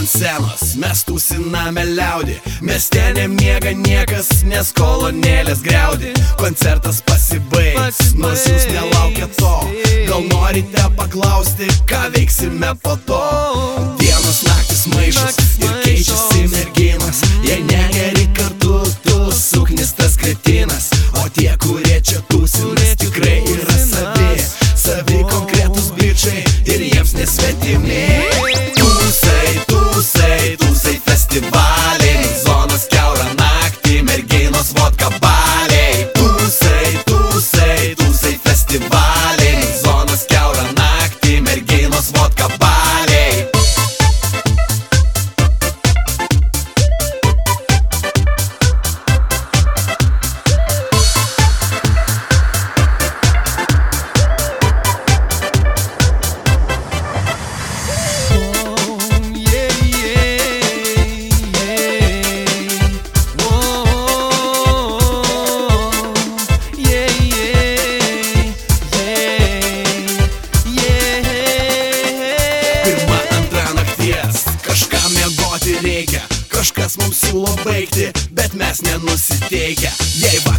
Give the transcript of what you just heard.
ant scenos, mes tūsiname liaudį. Mieste nemiega niekas, nes kolonėlės griaudi. Koncertas pasibaigs, nors jūs nelaukia to. Gal norite paklausti, ką veiksime po to? Dienos naktis maišas ir keičiasi merginas. Jei negeri kartu, tu suknistas kretinas. O tie, kurie čia tūsinas, tikrai yra savi. Savi konkretus bičiai ir jiems nesvetimi. Tūsai, tūsai, tūsai festivaliai. Zonas kiaurą naktį, merginos vodka baliai. Tūsai, tūsai, tūsai festivaliai. Zonas kiaurą naktį, merginos vodka baliai. Kažkas mums siūlo baigti, bet mes nenusiteikę. Jei